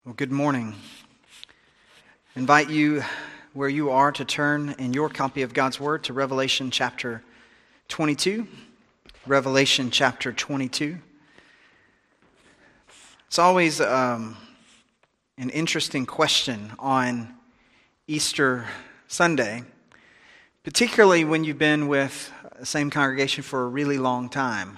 Well, good morning. I invite you where you are to turn in your copy of God's Word to Revelation chapter 22. Revelation chapter 22. It's always an interesting question on Easter Sunday, particularly when you've been with the same congregation for a really long time.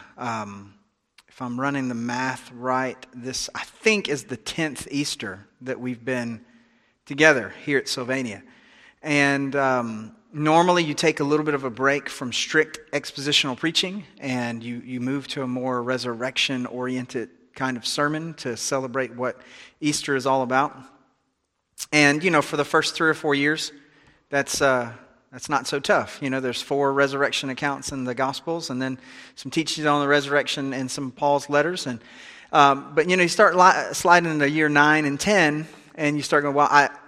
If I'm running the math right, this, I think, is the 10th Easter that we've been together here at Sylvania. And normally you take a little bit of a break from strict expositional preaching, and you move to a more resurrection-oriented kind of sermon to celebrate what Easter is all about. And, for the first 3 or 4 years, that's not so tough. There's 4 resurrection accounts in the Gospels, and then some teachings on the resurrection in some of Paul's letters. But you start sliding into year 9 and 10, and you start going, well,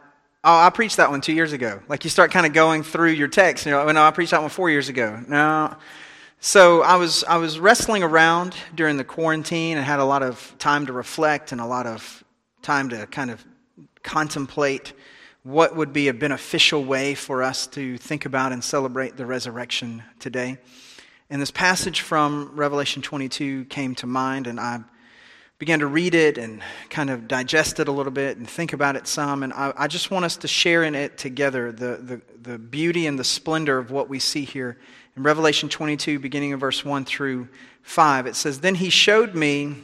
I preached that one 2 years ago. Like you start kind of going through your text. No, I preached that one 4 years ago. No. So I was wrestling around during the quarantine and had a lot of time to reflect and a lot of time to kind of contemplate what would be a beneficial way for us to think about and celebrate the resurrection today. And this passage from Revelation 22 came to mind, and I began to read it and kind of digest it a little bit and think about it some. And I just want us to share in it together the beauty and the splendor of what we see here. In Revelation 22, beginning in verse 1 through 5, it says, "Then he showed me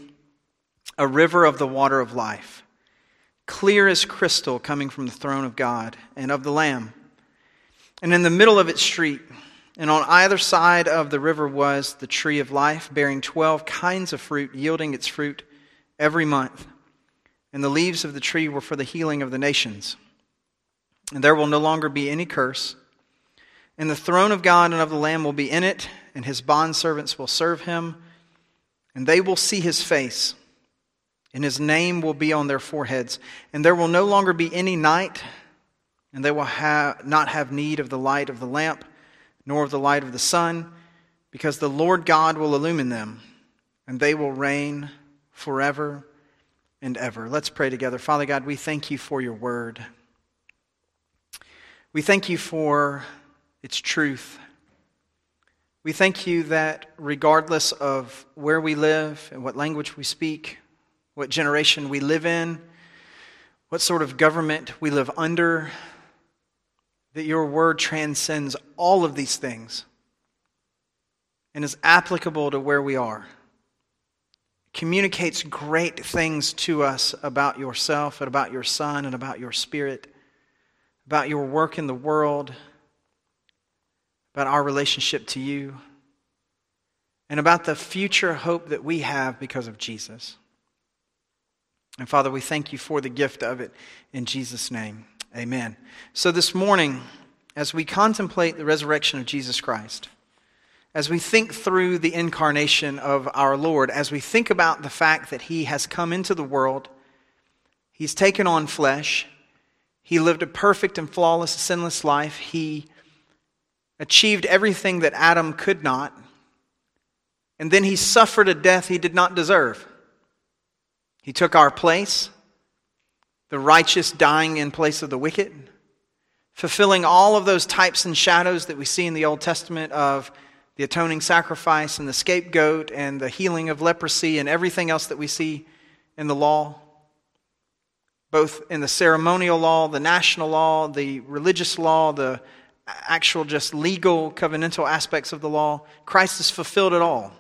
a river of the water of life, clear as crystal, coming from the throne of God and of the Lamb. And in the middle of its street, and on either side of the river was the tree of life, bearing 12 kinds of fruit, yielding its fruit every month. And the leaves of the tree were for the healing of the nations. And there will no longer be any curse. And the throne of God and of the Lamb will be in it, and his bondservants will serve him, and they will see his face. And his name will be on their foreheads. And there will no longer be any night, and they will not have need of the light of the lamp, nor of the light of the sun, because the Lord God will illumine them, and they will reign forever and ever." Let's pray together. Father God, we thank you for your word. We thank you for its truth. We thank you that regardless of where we live and what language we speak, what generation we live in, what sort of government we live under, that your word transcends all of these things and is applicable to where we are. It communicates great things to us about yourself and about your Son and about your Spirit, about your work in the world, about our relationship to you, and about the future hope that we have because of Jesus. And Father, we thank you for the gift of it in Jesus' name. Amen. So this morning, as we contemplate the resurrection of Jesus Christ, as we think through the incarnation of our Lord, as we think about the fact that he has come into the world, he's taken on flesh, he lived a perfect and flawless, sinless life, he achieved everything that Adam could not, and then he suffered a death he did not deserve. He took our place, the righteous dying in place of the wicked, fulfilling all of those types and shadows that we see in the Old Testament of the atoning sacrifice and the scapegoat and the healing of leprosy and everything else that we see in the law, both in the ceremonial law, the national law, the religious law, the actual just legal covenantal aspects of the law. Christ has fulfilled it all.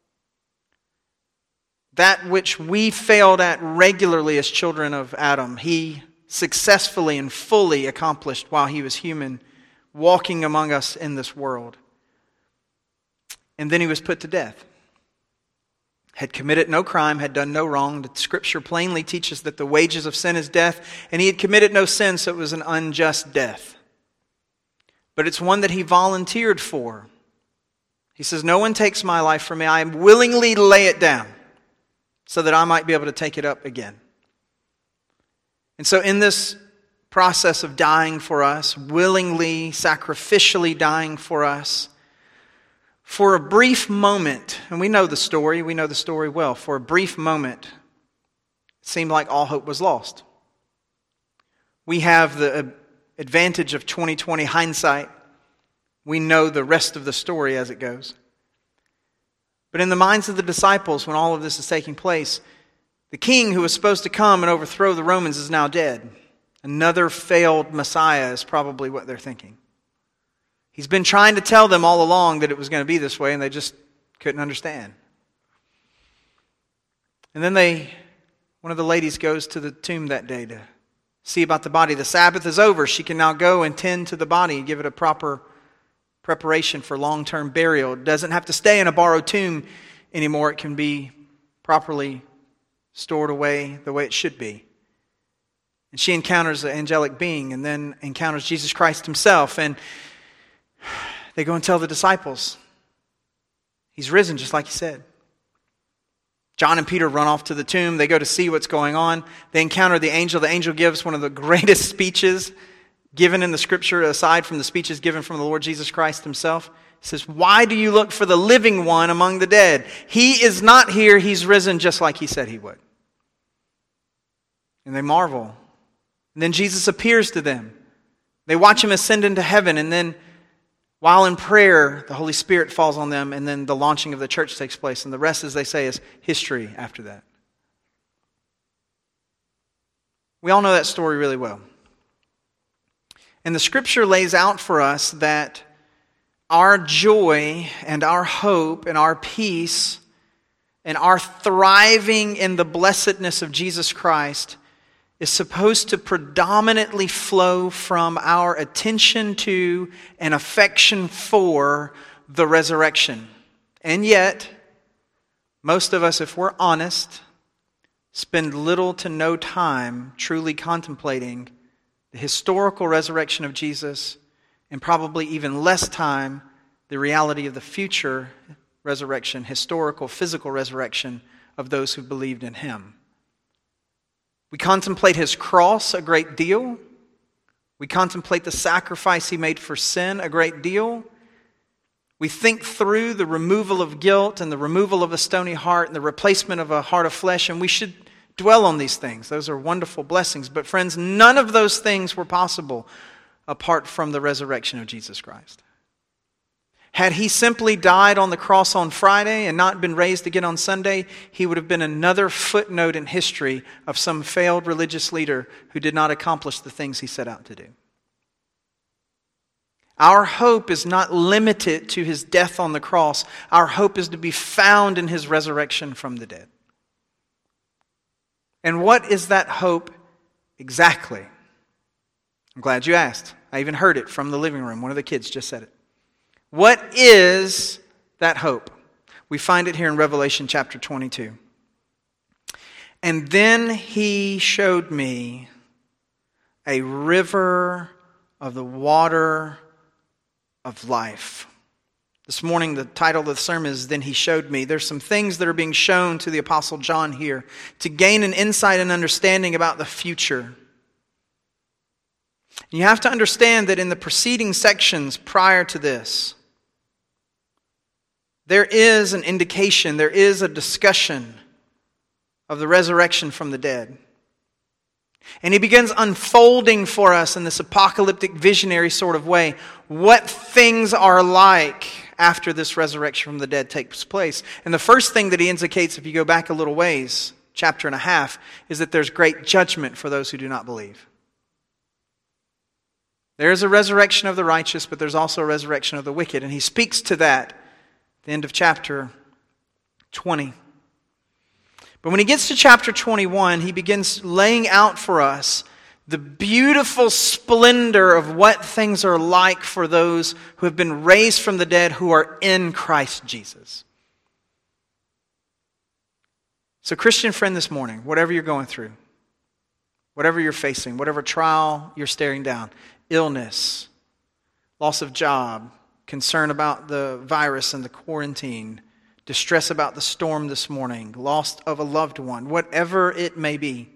That which we failed at regularly as children of Adam, he successfully and fully accomplished while he was human, walking among us in this world. And then he was put to death. Had committed no crime, had done no wrong. The Scripture plainly teaches that the wages of sin is death, and he had committed no sin, so it was an unjust death. But it's one that he volunteered for. He says, "No one takes my life from me. I willingly lay it down, so that I might be able to take it up again." And so in this process of dying for us, willingly, sacrificially dying for us, for a brief moment, and we know the story well, for a brief moment, it seemed like all hope was lost. We have the advantage of 20/20 hindsight. We know the rest of the story as it goes. But in the minds of the disciples, when all of this is taking place, the king who was supposed to come and overthrow the Romans is now dead. Another failed Messiah is probably what they're thinking. He's been trying to tell them all along that it was going to be this way, and they just couldn't understand. And then one of the ladies goes to the tomb that day to see about the body. The Sabbath is over. She can now go and tend to the body and give it a proper preparation for long-term burial. It doesn't have to stay in a borrowed tomb anymore. It can be properly stored away the way it should be. And she encounters an angelic being and then encounters Jesus Christ himself. And they go and tell the disciples, he's risen just like he said. John and Peter run off to the tomb. They go to see what's going on. They encounter the angel. The angel gives one of the greatest speeches given in the scripture, aside from the speeches given from the Lord Jesus Christ himself. He says, "Why do you look for the living one among the dead? He is not here. He's risen just like he said he would." And they marvel. And then Jesus appears to them. They watch him ascend into heaven, and then while in prayer, the Holy Spirit falls on them, and then the launching of the church takes place. And the rest, as they say, is history after that. We all know that story really well. And the scripture lays out for us that our joy and our hope and our peace and our thriving in the blessedness of Jesus Christ is supposed to predominantly flow from our attention to and affection for the resurrection. And yet, most of us, if we're honest, spend little to no time truly contemplating the historical resurrection of Jesus, and probably even less time the reality of the future resurrection, historical, physical resurrection of those who believed in him. We contemplate his cross a great deal. We contemplate the sacrifice he made for sin a great deal. We think through the removal of guilt and the removal of a stony heart and the replacement of a heart of flesh, and we should dwell on these things. Those are wonderful blessings. But friends, none of those things were possible apart from the resurrection of Jesus Christ. Had he simply died on the cross on Friday and not been raised again on Sunday, he would have been another footnote in history of some failed religious leader who did not accomplish the things he set out to do. Our hope is not limited to his death on the cross. Our hope is to be found in his resurrection from the dead. And what is that hope exactly? I'm glad you asked. I even heard it from the living room. One of the kids just said it. What is that hope? We find it here in Revelation chapter 22. "And then he showed me a river of the water of life." This morning, the title of the sermon is "Then He Showed Me." There's some things that are being shown to the Apostle John here to gain an insight and understanding about the future. You have to understand that in the preceding sections prior to this, there is an indication, there is a discussion of the resurrection from the dead. And he begins unfolding for us in this apocalyptic visionary sort of way what things are like after this resurrection from the dead takes place. And the first thing that he indicates, if you go back a little ways, chapter and a half, is that there's great judgment for those who do not believe. There is a resurrection of the righteous, but there's also a resurrection of the wicked. And he speaks to that at the end of chapter 20. But when he gets to chapter 21, he begins laying out for us the beautiful splendor of what things are like for those who have been raised from the dead who are in Christ Jesus. So, Christian friend, this morning, whatever you're going through, whatever you're facing, whatever trial you're staring down, illness, loss of job, concern about the virus and the quarantine, distress about the storm this morning, loss of a loved one, whatever it may be,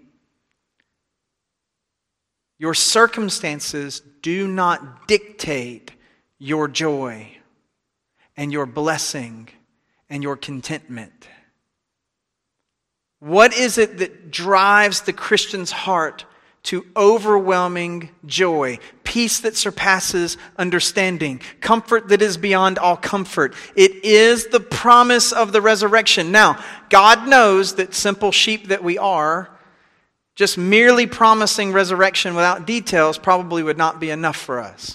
your circumstances do not dictate your joy and your blessing and your contentment. What is it that drives the Christian's heart to overwhelming joy, peace that surpasses understanding, comfort that is beyond all comfort. It is the promise of the resurrection. Now, God knows that simple sheep that we are, just merely promising resurrection without details probably would not be enough for us.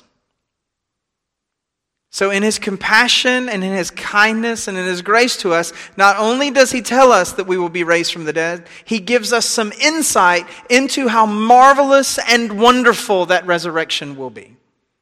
So in His compassion and in His kindness and in His grace to us, not only does He tell us that we will be raised from the dead, He gives us some insight into how marvelous and wonderful that resurrection will be.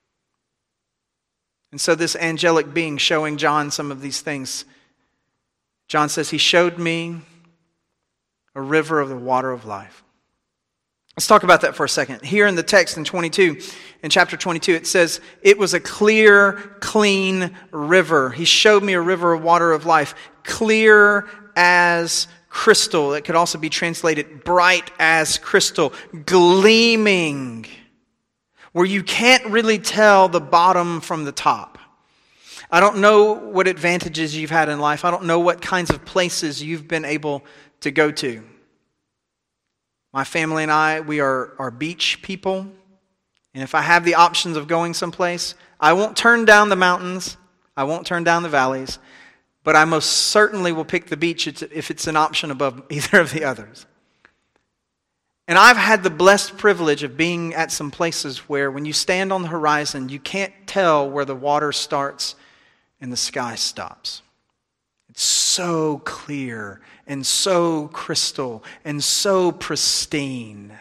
And so this angelic being showing John some of these things, John says, He showed me a river of the water of life. Let's talk about that for a second. Here in the text in chapter 22, it says, it was a clear, clean river. He showed me a river of water of life, clear as crystal. It could also be translated bright as crystal, gleaming, where you can't really tell the bottom from the top. I don't know what advantages you've had in life. I don't know what kinds of places you've been able to go to. My family and I, we are beach people. And if I have the options of going someplace, I won't turn down the mountains. I won't turn down the valleys. But I most certainly will pick the beach if it's an option above either of the others. And I've had the blessed privilege of being at some places where when you stand on the horizon, you can't tell where the water starts and the sky stops. It's so clear and so crystal and so pristine.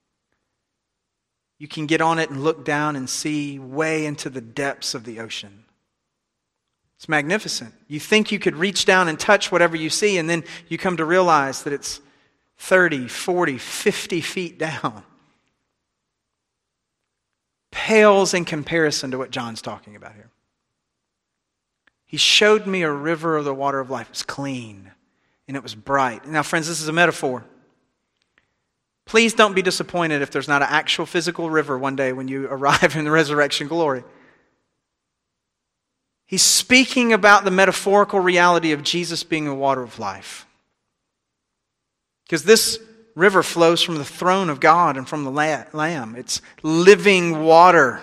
You can get on it and look down and see way into the depths of the ocean. It's magnificent. You think you could reach down and touch whatever you see, and then you come to realize that it's 30, 40, 50 feet down. Pales in comparison to what John's talking about here. He showed me a river of the water of life. It was clean and it was bright. Now, friends, this is a metaphor. Please don't be disappointed if there's not an actual physical river one day when you arrive in the resurrection glory. He's speaking about the metaphorical reality of Jesus being the water of life. Because this river flows from the throne of God and from the Lamb. It's living water.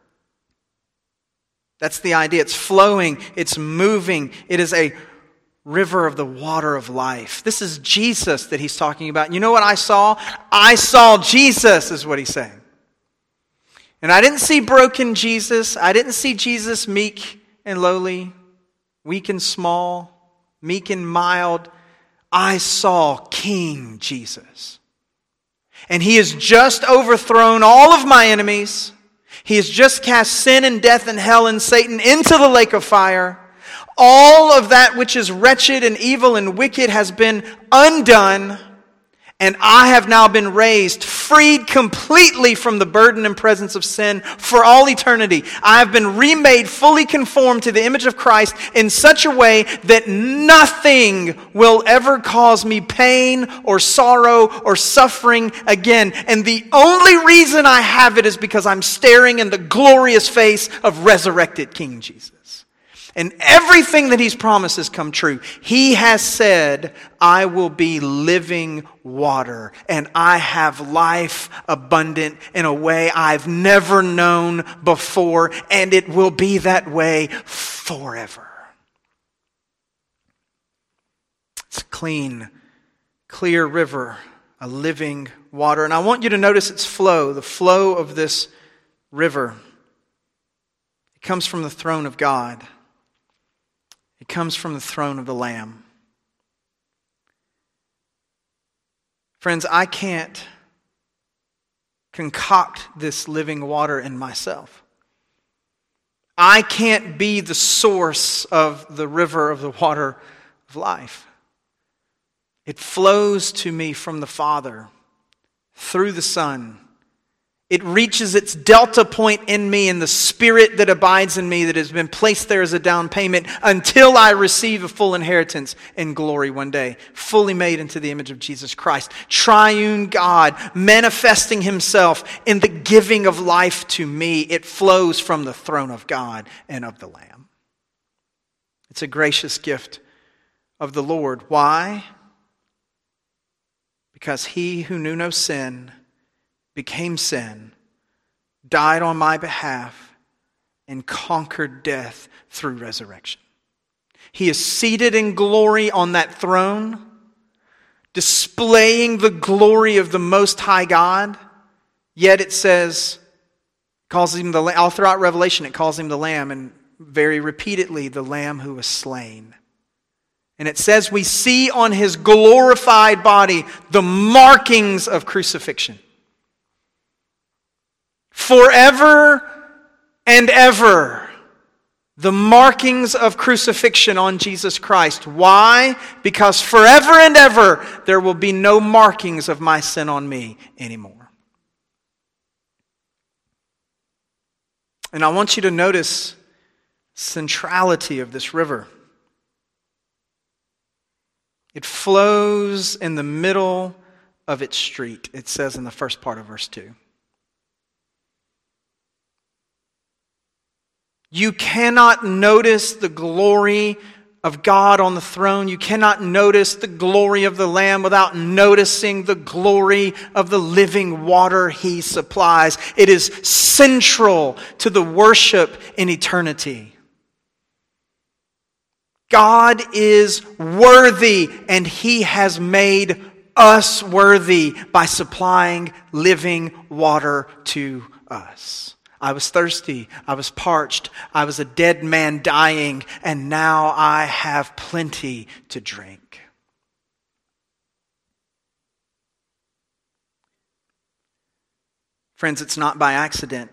That's the idea. It's flowing. It's moving. It is a river of the water of life. This is Jesus that he's talking about. You know what I saw? I saw Jesus is what he's saying. And I didn't see broken Jesus. I didn't see Jesus meek and lowly, weak and small, meek and mild. I saw King Jesus. And he has just overthrown all of my enemies. He has just cast sin and death and hell and Satan into the lake of fire. All of that which is wretched and evil and wicked has been undone. And I have now been raised, freed completely from the burden and presence of sin for all eternity. I have been remade, fully conformed to the image of Christ in such a way that nothing will ever cause me pain or sorrow or suffering again. And the only reason I have it is because I'm staring in the glorious face of resurrected King Jesus. And everything that he's promised has come true. He has said, I will be living water, and I have life abundant in a way I've never known before, and it will be that way forever. It's a clean, clear river, a living water. And I want you to notice its flow, the flow of this river. It comes from the throne of God. It comes from the throne of the Lamb. Friends, I can't concoct this living water in myself. I can't be the source of the river of the water of life. It flows to me from the Father, through the Son. It reaches its delta point in me in the Spirit that abides in me that has been placed there as a down payment until I receive a full inheritance in glory one day, fully made into the image of Jesus Christ. Triune God manifesting himself in the giving of life to me. It flows from the throne of God and of the Lamb. It's a gracious gift of the Lord. Why? Because he who knew no sin became sin, died on my behalf, and conquered death through resurrection. He is seated in glory on that throne, displaying the glory of the Most High God. Yet it says, calls him all throughout Revelation, it calls him the Lamb, and very repeatedly, the Lamb who was slain. And it says we see on his glorified body the markings of crucifixion. Forever and ever, the markings of crucifixion on Jesus Christ. Why? Because forever and ever, there will be no markings of my sin on me anymore. And I want you to notice centrality of this river. It flows in the middle of its street, it says in the first part of verse 2. You cannot notice the glory of God on the throne. You cannot notice the glory of the Lamb without noticing the glory of the living water He supplies. It is central to the worship in eternity. God is worthy, and He has made us worthy by supplying living water to us. I was thirsty, I was parched, I was a dead man dying, and now I have plenty to drink. Friends, it's not by accident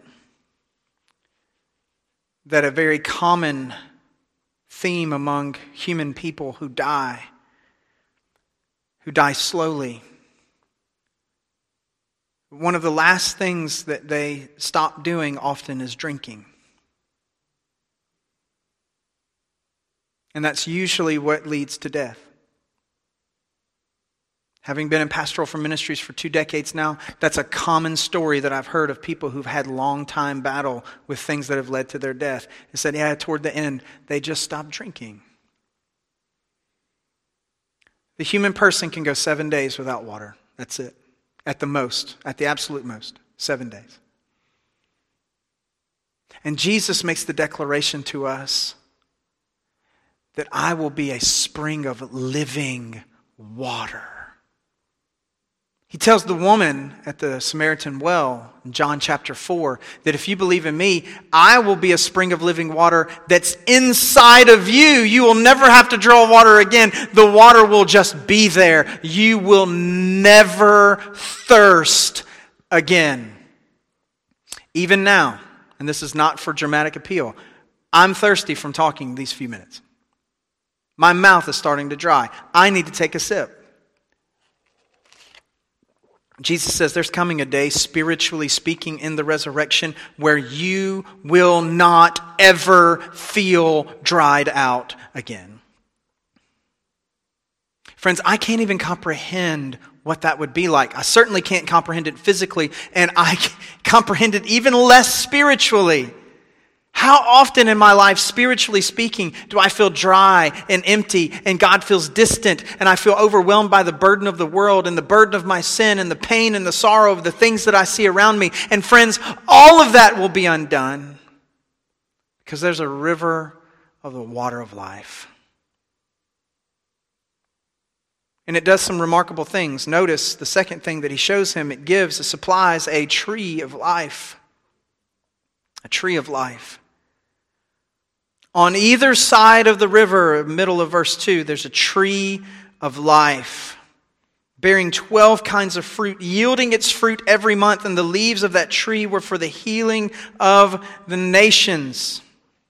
that a very common theme among human people who die slowly, one of the last things that they stop doing often is drinking. And that's usually what leads to death. Having been in pastoral ministries for 2 decades now, that's a common story that I've heard of people who've had long time battle with things that have led to their death. They said, yeah, toward the end, they just stopped drinking. The human person can go 7 days without water. That's it. At the most, at the absolute most, 7 days. And Jesus makes the declaration to us that I will be a spring of living water. He tells the woman at the Samaritan well in John chapter 4 that if you believe in me, I will be a spring of living water that's inside of you. You will never have to draw water again. The water will just be there. You will never thirst again. Even now, and this is not for dramatic appeal, I'm thirsty from talking these few minutes. My mouth is starting to dry. I need to take a sip. Jesus says there's coming a day, spiritually speaking, in the resurrection where you will not ever feel dried out again. Friends, I can't even comprehend what that would be like. I certainly can't comprehend it physically, and I comprehend it even less spiritually. How often in my life, spiritually speaking, do I feel dry and empty and God feels distant and I feel overwhelmed by the burden of the world and the burden of my sin and the pain and the sorrow of the things that I see around me? And friends, all of that will be undone because there's a river of the water of life. And it does some remarkable things. Notice the second thing that he shows him. It supplies a tree of life. A tree of life. On either side of the river, middle of verse 2, there's a tree of life, bearing 12 kinds of fruit, yielding its fruit every month, and the leaves of that tree were for the healing of the nations.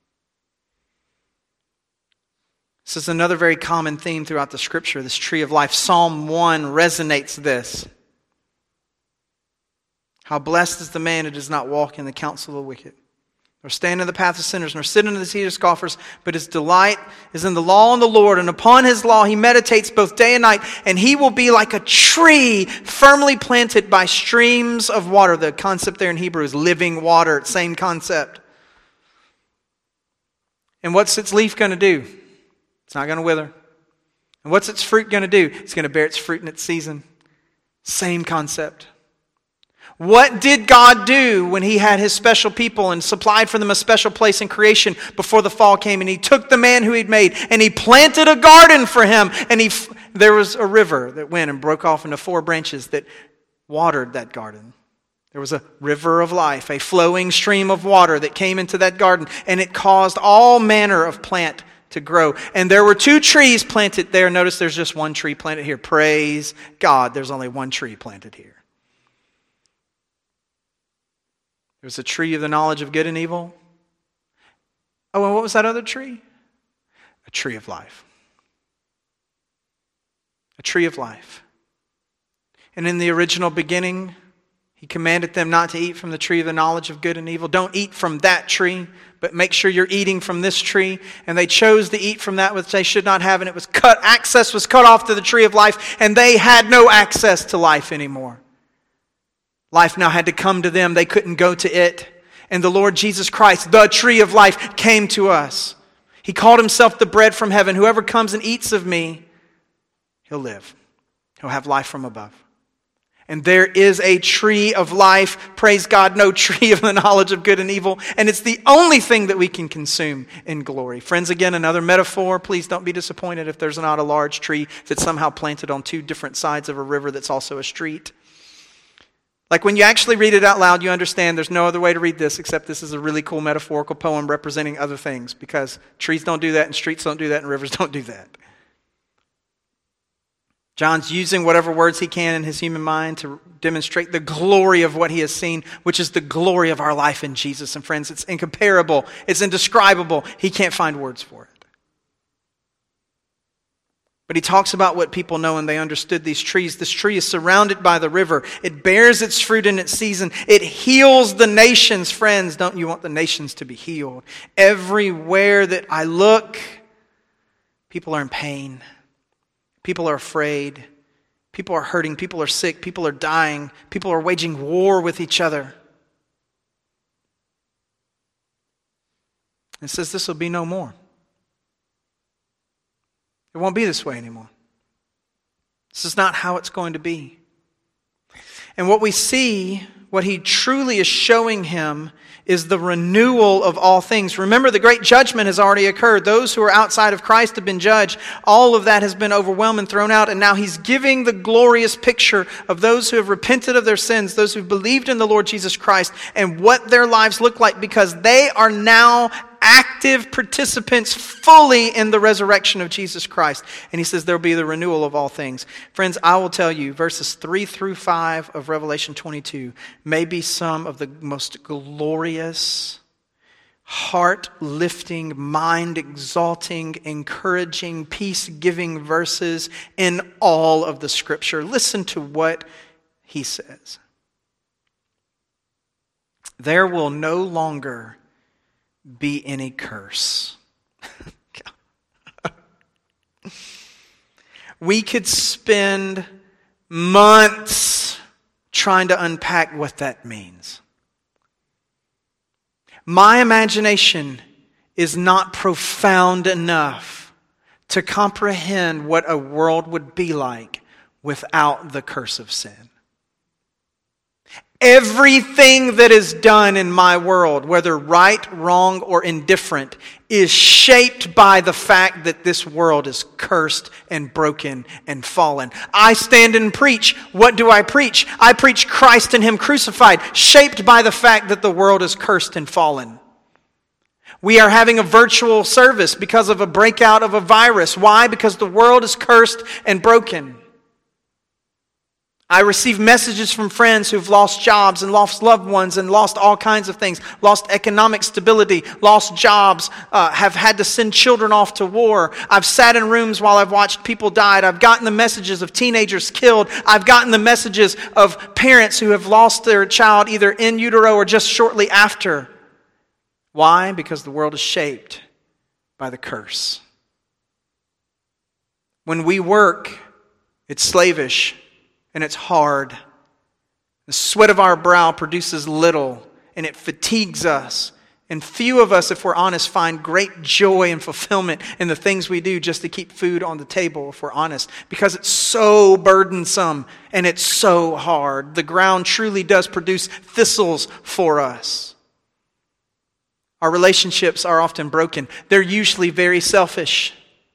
This is another very common theme throughout the Scripture, this tree of life. Psalm 1 resonates this. How blessed is the man who does not walk in the counsel of the wicked, nor stand in the path of sinners, nor sit in the seat of scoffers, but his delight is in the law of the Lord, and upon his law he meditates both day and night, and he will be like a tree firmly planted by streams of water. The concept there in Hebrew is living water, same concept. And what's its leaf going to do? It's not going to wither. And what's its fruit going to do? It's going to bear its fruit in its season. Same concept. What did God do when He had His special people and supplied for them a special place in creation before the fall came? And He took the man who He'd made and He planted a garden for him. And there was a river that went and broke off into 4 branches that watered that garden. There was a river of life, a flowing stream of water that came into that garden. And it caused all manner of plant to grow. And there were 2 trees planted there. Notice there's just 1 tree planted here. Praise God, there's only 1 tree planted here. There's a tree of the knowledge of good and evil. Oh, and what was that other tree? A tree of life. A tree of life. And in the original beginning, He commanded them not to eat from the tree of the knowledge of good and evil. Don't eat from that tree, but make sure you're eating from this tree. And they chose to eat from that which they should not have, and it was cut. Access was cut off to the tree of life, and they had no access to life anymore. Life now had to come to them. They couldn't go to it. And the Lord Jesus Christ, the tree of life, came to us. He called Himself the bread from heaven. Whoever comes and eats of me, he'll live. He'll have life from above. And there is a tree of life, praise God, no tree of the knowledge of good and evil. And it's the only thing that we can consume in glory. Friends, again, another metaphor. Please don't be disappointed if there's not a large tree that's somehow planted on 2 different sides of a river that's also a street. Like when you actually read it out loud, you understand there's no other way to read this except this is a really cool metaphorical poem representing other things, because trees don't do that and streets don't do that and rivers don't do that. John's using whatever words he can in his human mind to demonstrate the glory of what he has seen, which is the glory of our life in Jesus. And friends, it's incomparable. It's indescribable. He can't find words for it. But he talks about what people know, and they understood these trees. This tree is surrounded by the river. It bears its fruit in its season. It heals the nations. Friends, don't you want the nations to be healed? Everywhere that I look, people are in pain. People are afraid. People are hurting. People are sick. People are dying. People are waging war with each other. It says this will be no more. It won't be this way anymore. This is not how it's going to be. And what we see, what he truly is showing him, is the renewal of all things. Remember, the great judgment has already occurred. Those who are outside of Christ have been judged. All of that has been overwhelmed and thrown out. And now he's giving the glorious picture of those who have repented of their sins, those who have believed in the Lord Jesus Christ, and what their lives look like, because they are now active participants fully in the resurrection of Jesus Christ. And he says there will be the renewal of all things. Friends, I will tell you, verses 3 through 5 of Revelation 22 may be some of the most glorious, heart-lifting, mind-exalting, encouraging, peace-giving verses in all of the Scripture. Listen to what he says. There will no longer be any curse. We could spend months trying to unpack what that means. My imagination is not profound enough to comprehend what a world would be like without the curse of sin. Everything that is done in my world, whether right, wrong, or indifferent, is shaped by the fact that this world is cursed and broken and fallen. I stand and preach. What do I preach? I preach Christ and Him crucified, shaped by the fact that the world is cursed and fallen. We are having a virtual service because of a breakout of a virus. Why? Because the world is cursed and broken. I receive messages from friends who've lost jobs and lost loved ones and lost all kinds of things, lost economic stability, lost jobs, have had to send children off to war. I've sat in rooms while I've watched people die. I've gotten the messages of teenagers killed. I've gotten the messages of parents who have lost their child either in utero or just shortly after. Why? Because the world is shaped by the curse. When we work, it's slavish. And it's hard. The sweat of our brow produces little, and it fatigues us, And few of us, if we're honest, find great joy and fulfillment in the things we do just to keep food on the table, if we're honest, because it's so burdensome and it's so hard. The ground truly does produce thistles for us. Our relationships are often broken. They're usually very selfish.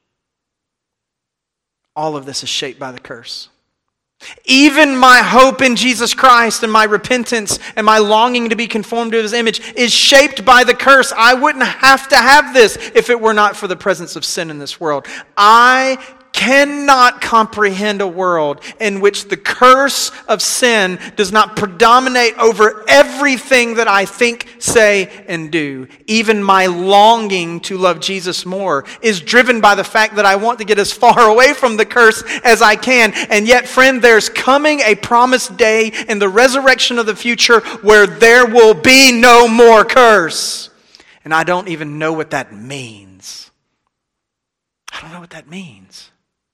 All of this is shaped by the curse. Even my hope in Jesus Christ and my repentance and my longing to be conformed to His image is shaped by the curse. I wouldn't have to have this if it were not for the presence of sin in this world. I cannot comprehend a world in which the curse of sin does not predominate over everything that I think, say, and do. Even my longing to love Jesus more is driven by the fact that I want to get as far away from the curse as I can. And yet, friend, there's coming a promised day in the resurrection of the future where there will be no more curse. And I don't even know what that means. I don't know what that means.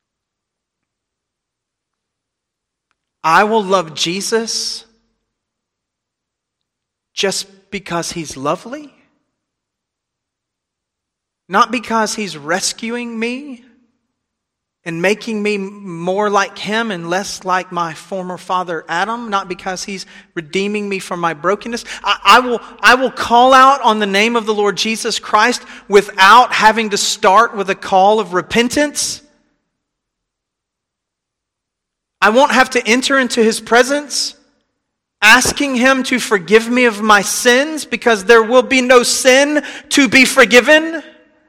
I will love Jesus just because He's lovely, not because He's rescuing me and making me more like Him and less like my former father Adam, not because He's redeeming me from my brokenness. I will call out on the name of the Lord Jesus Christ without having to start with a call of repentance. I won't have to enter into His presence asking Him to forgive me of my sins because there will be no sin to be forgiven.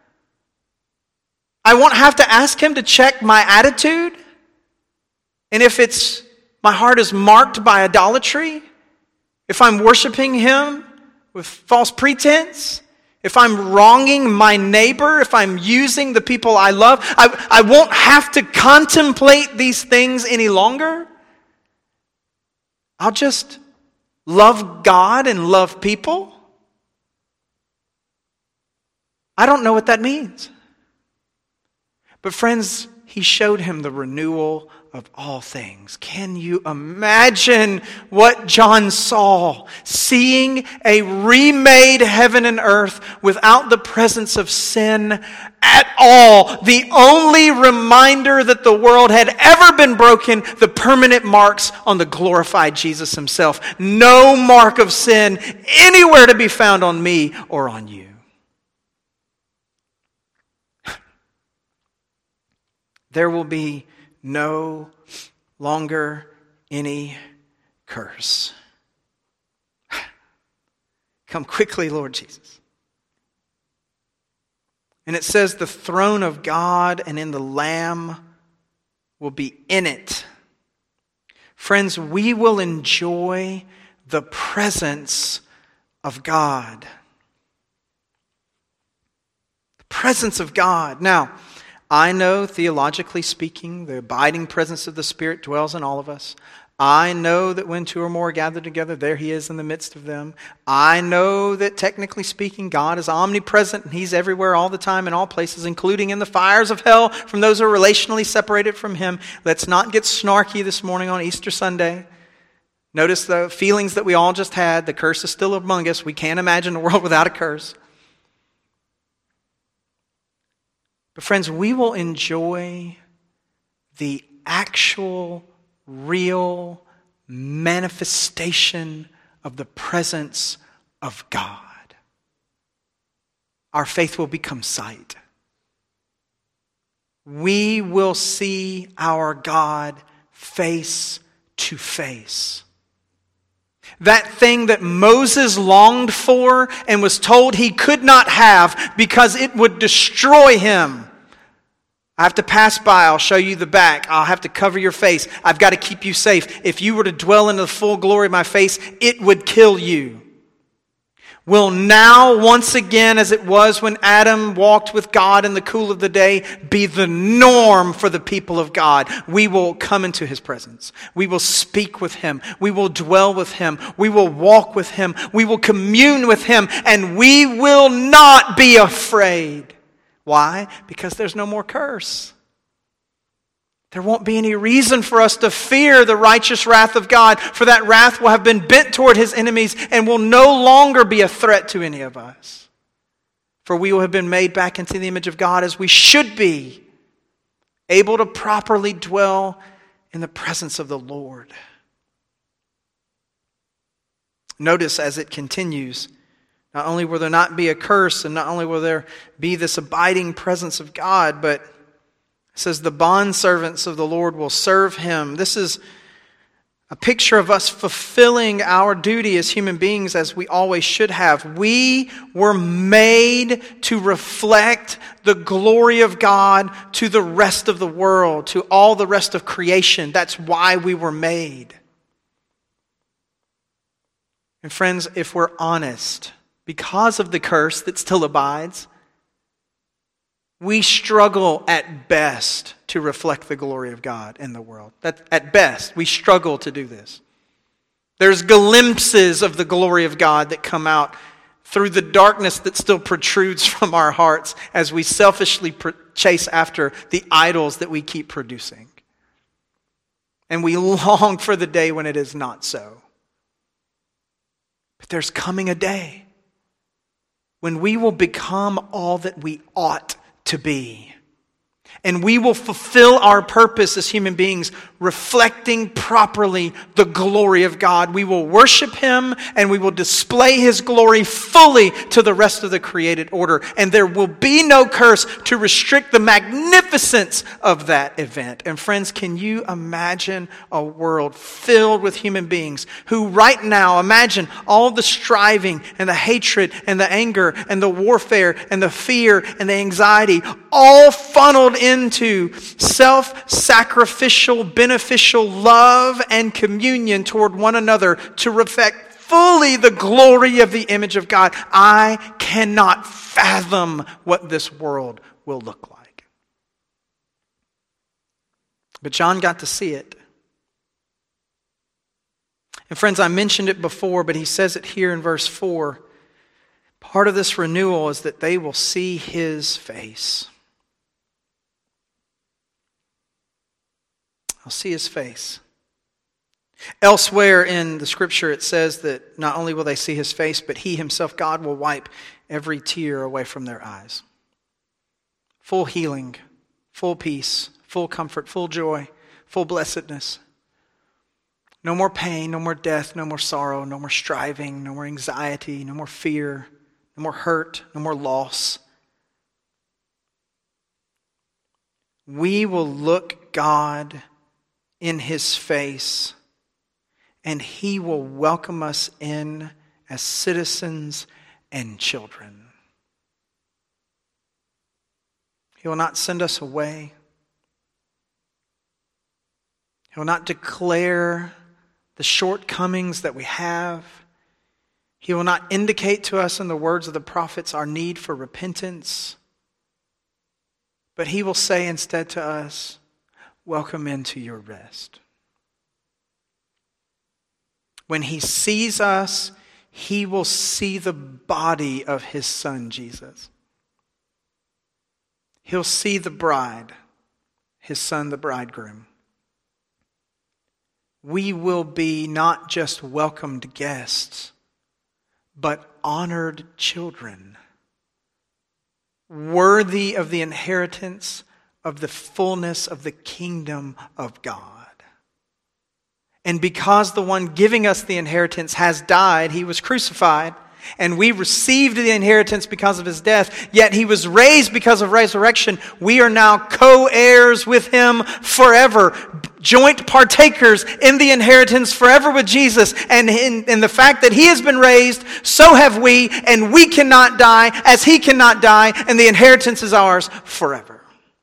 I won't have to ask Him to check my attitude. And if my heart is marked by idolatry, if I'm worshiping Him with false pretense, if I'm wronging my neighbor, if I'm using the people I love, I won't have to contemplate these things any longer. I'll just love God and love people. I don't know what that means. But friends, He showed him the renewal of all things. Can you imagine what John saw? Seeing a remade heaven and earth without the presence of sin at all. The only reminder that the world had ever been broken, the permanent marks on the glorified Jesus Himself. No mark of sin anywhere to be found on me or on you. There will be no longer any curse. Come quickly, Lord Jesus. And it says the throne of God and in the Lamb will be in it. Friends, we will enjoy the presence of God. The presence of God. Now, I know, theologically speaking, the abiding presence of the Spirit dwells in all of us. I know that when two or more are gathered together, there He is in the midst of them. I know that technically speaking, God is omnipresent and He's everywhere all the time in all places, including in the fires of hell from those who are relationally separated from Him. Let's not get snarky this morning on Easter Sunday. Notice the feelings that we all just had. The curse is still among us. We can't imagine a world without a curse. But friends, we will enjoy the actual, real manifestation of the presence of God. Our faith will become sight. We will see our God face to face. That thing that Moses longed for and was told he could not have because it would destroy him. I have to pass by, I'll show you the back, I'll have to cover your face, I've got to keep you safe. If you were to dwell in the full glory of my face, it would kill you. Will now, once again, as it was when Adam walked with God in the cool of the day, be the norm for the people of God. We will come into His presence. We will speak with Him. We will dwell with Him. We will walk with Him. We will commune with Him. And we will not be afraid. Why? Because there's no more curse. There won't be any reason for us to fear the righteous wrath of God, for that wrath will have been bent toward His enemies and will no longer be a threat to any of us. For we will have been made back into the image of God as we should be, able to properly dwell in the presence of the Lord. Notice as it continues, not only will there not be a curse, and not only will there be this abiding presence of God, but it says the bondservants of the Lord will serve him. This is a picture of us fulfilling our duty as human beings as we always should have. We were made to reflect the glory of God to the rest of the world, to all the rest of creation. That's why we were made. And friends, if we're honest, because of the curse that still abides, we struggle at best to reflect the glory of God in the world. At best, we struggle to do this. There's glimpses of the glory of God that come out through the darkness that still protrudes from our hearts as we selfishly chase after the idols that we keep producing. And we long for the day when it is not so. But there's coming a day when we will become all that we ought to be. And we will fulfill our purpose as human beings, reflecting properly the glory of God. We will worship him and we will display his glory fully to the rest of the created order. And there will be no curse to restrict the magnificence of that event. And friends, can you imagine a world filled with human beings who right now, imagine all the striving and the hatred and the anger and the warfare and the fear and the anxiety all funneled into self-sacrificial, beneficial love and communion toward one another to reflect fully the glory of the image of God. I cannot fathom what this world will look like. But John got to see it. And friends, I mentioned it before, but he says it here in verse 4. Part of this renewal is that they will see his face. I'll see his face. Elsewhere in the scripture it says that not only will they see his face, but he himself, God, will wipe every tear away from their eyes. Full healing, full peace, full comfort, full joy, full blessedness. No more pain, no more death, no more sorrow, no more striving, no more anxiety, no more fear, no more hurt, no more loss. We will look God in his face, and he will welcome us in as citizens and children. He will not send us away. He will not declare the shortcomings that we have. He will not indicate to us in the words of the prophets our need for repentance. But he will say instead to us, welcome into your rest. When he sees us, he will see the body of his son, Jesus. He'll see the bride, his son, the bridegroom. We will be not just welcomed guests, but honored children, worthy of the inheritance of the fullness of the kingdom of God. And because the one giving us the inheritance has died, he was crucified, and we received the inheritance because of his death, yet he was raised because of resurrection. We are now co-heirs with him forever, joint partakers in the inheritance forever with Jesus. And in the fact that he has been raised, so have we, and we cannot die as he cannot die, and the inheritance is ours forever.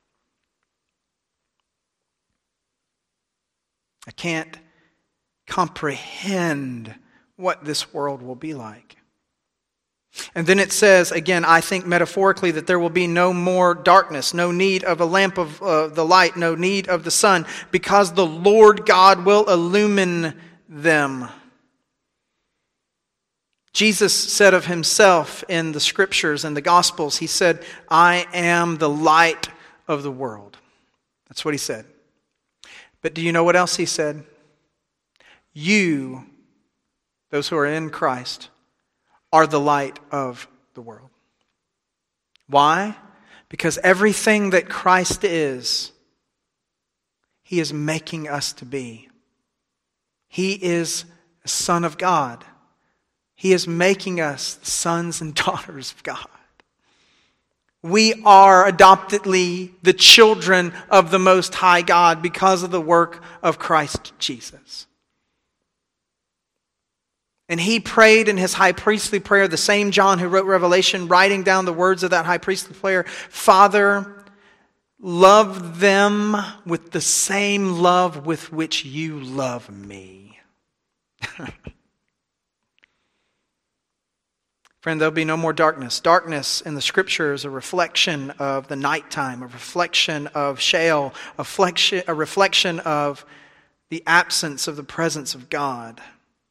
I can't comprehend what this world will be like. And then it says, again, I think metaphorically, that there will be no more darkness, no need of a lamp of the light, no need of the sun, because the Lord God will illumine them. Jesus said of himself in the scriptures and the gospels, he said, I am the light of the world. That's what he said. But do you know what else he said? You, those who are in Christ, are the light of the world. Why? Because everything that Christ is, He is making us to be. He is a Son of God. He is making us sons and daughters of God. We are adoptedly the children of the Most High God because of the work of Christ Jesus. And he prayed in his high priestly prayer, the same John who wrote Revelation, writing down the words of that high priestly prayer, Father, love them with the same love with which you love me. Friend, there'll be no more darkness. Darkness in the Scripture is a reflection of the nighttime, a reflection of Sheol, a reflection of the absence of the presence of God.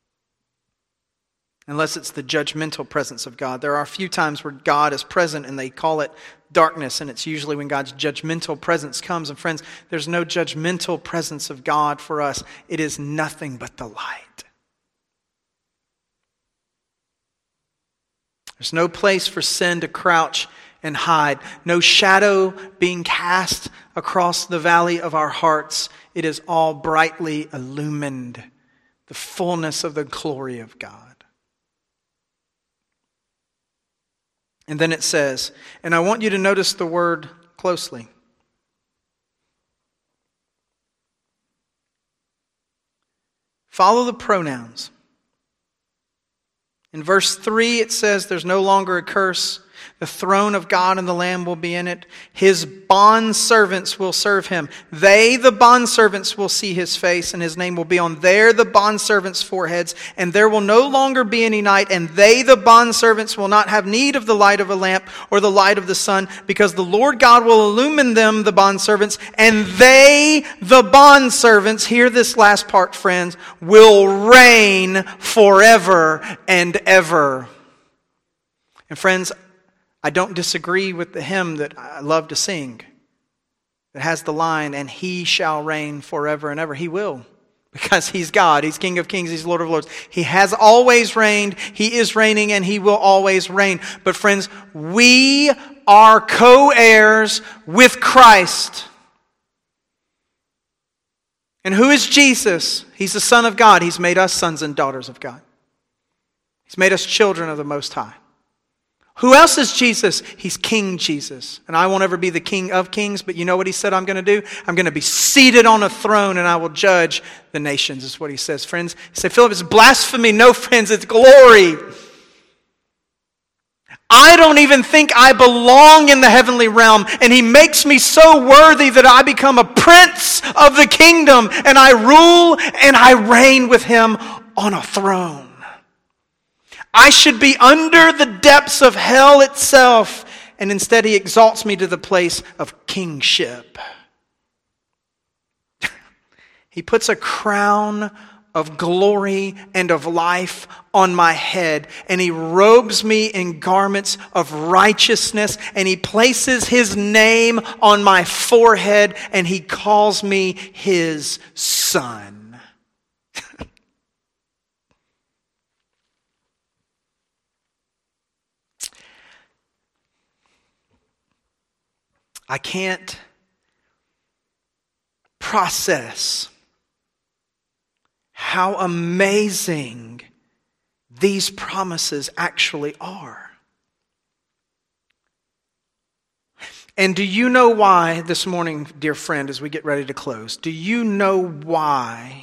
Unless it's the judgmental presence of God. There are a few times where God is present and they call it darkness, and it's usually when God's judgmental presence comes. And friends, there's no judgmental presence of God for us. It is nothing but the light. There's no place for sin to crouch and hide. No shadow being cast across the valley of our hearts. It is all brightly illumined. The fullness of the glory of God. And then it says, and I want you to notice the word closely. Follow the pronouns. In verse 3 it says there's no longer a curse. The throne of God and the Lamb will be in it. His bondservants will serve him. They, the bondservants, will see his face, and his name will be on their, the bondservants' foreheads. And there will no longer be any night, and they, the bondservants, will not have need of the light of a lamp or the light of the sun, because the Lord God will illumine them, the bondservants, and they, the bondservants, hear this last part, friends, will reign forever and ever. And friends, I don't disagree with the hymn that I love to sing. It has the line, and he shall reign forever and ever. He will, because he's God. He's King of kings. He's Lord of lords. He has always reigned. He is reigning, and he will always reign. But friends, we are co-heirs with Christ. And who is Jesus? He's the Son of God. He's made us sons and daughters of God. He's made us children of the Most High. Who else is Jesus? He's King Jesus. And I won't ever be the King of kings, but you know what he said I'm going to do? I'm going to be seated on a throne and I will judge the nations, is what he says. Friends, you say, Philip, it's blasphemy. No, friends, it's glory. I don't even think I belong in the heavenly realm, and he makes me so worthy that I become a prince of the kingdom, and I rule and I reign with him on a throne. I should be under the depths of hell itself, and instead he exalts me to the place of kingship. He puts a crown of glory and of life on my head, and he robes me in garments of righteousness, and he places his name on my forehead, and he calls me his son. I can't process how amazing these promises actually are. And do you know why this morning, dear friend, as we get ready to close, do you know why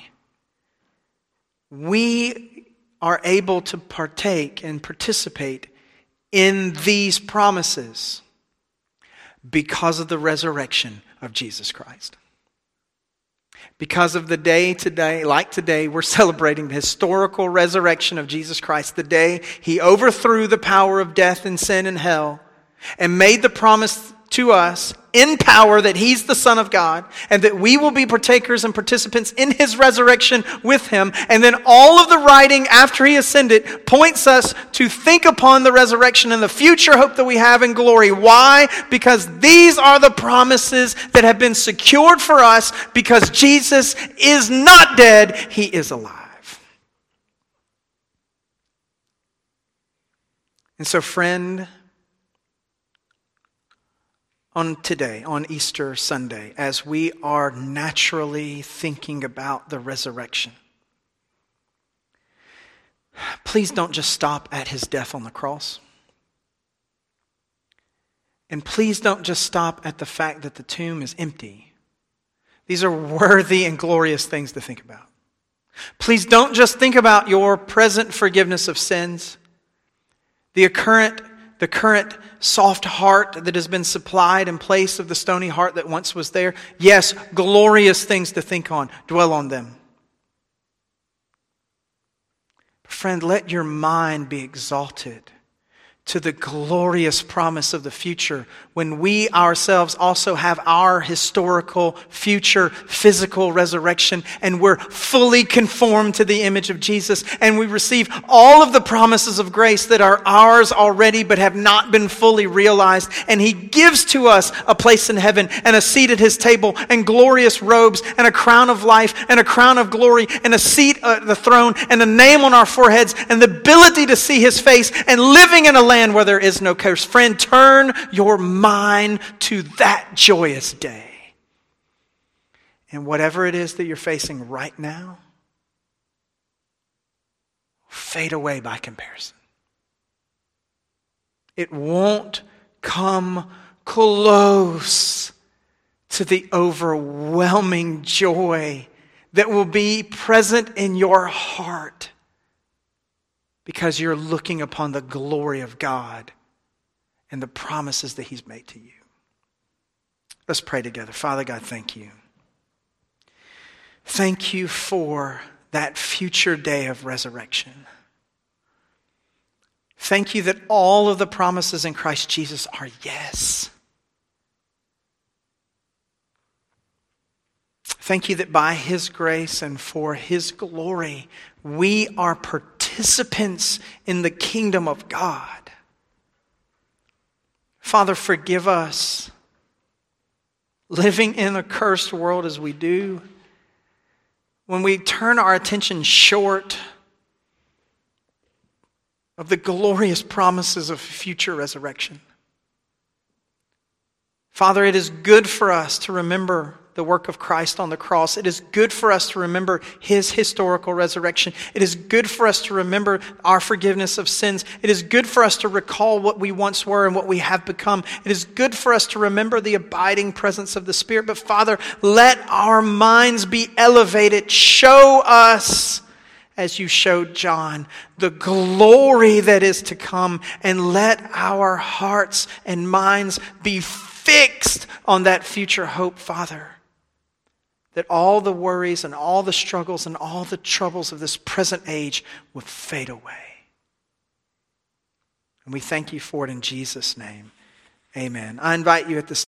we are able to partake and participate in these promises? Because of the resurrection of Jesus Christ. Because of the day today, like today, we're celebrating the historical resurrection of Jesus Christ. The day he overthrew the power of death and sin and hell and made the promise to us in power that he's the Son of God and that we will be partakers and participants in his resurrection with him. And then all of the writing after he ascended points us to think upon the resurrection and the future hope that we have in glory. Why? Because these are the promises that have been secured for us because Jesus is not dead, he is alive. And so, friend, on today, on Easter Sunday, as we are naturally thinking about the resurrection, please don't just stop at his death on the cross. And please don't just stop at the fact that the tomb is empty. These are worthy and glorious things to think about. Please don't just think about your present forgiveness of sins, the current soft heart that has been supplied in place of the stony heart that once was there. Yes, glorious things to think on. Dwell on them. Friend, let your mind be exalted to the glorious promise of the future when we ourselves also have our historical future physical resurrection and we're fully conformed to the image of Jesus and we receive all of the promises of grace that are ours already but have not been fully realized, and he gives to us a place in heaven and a seat at his table and glorious robes and a crown of life and a crown of glory and a seat at the throne and a name on our foreheads and the ability to see his face and living in a land where there is no curse. Friend, turn your mind to that joyous day. And whatever it is that you're facing right now, fade away by comparison. It won't come close to the overwhelming joy that will be present in your heart because you're looking upon the glory of God and the promises that he's made to you. Let's pray together. Father God, thank you. Thank you for that future day of resurrection. Thank you that all of the promises in Christ Jesus are yes. Thank you that by his grace and for his glory, we are participants in the kingdom of God. Father, forgive us living in a cursed world as we do, when we turn our attention short of the glorious promises of future resurrection. Father, it is good for us to remember the work of Christ on the cross. It is good for us to remember his historical resurrection. It is good for us to remember our forgiveness of sins. It is good for us to recall what we once were and what we have become. It is good for us to remember the abiding presence of the Spirit. But Father, let our minds be elevated. Show us, as you showed John, the glory that is to come, and let our hearts and minds be fixed on that future hope, Father. That all the worries and all the struggles and all the troubles of this present age would fade away. And we thank you for it in Jesus' name. Amen. I invite you at this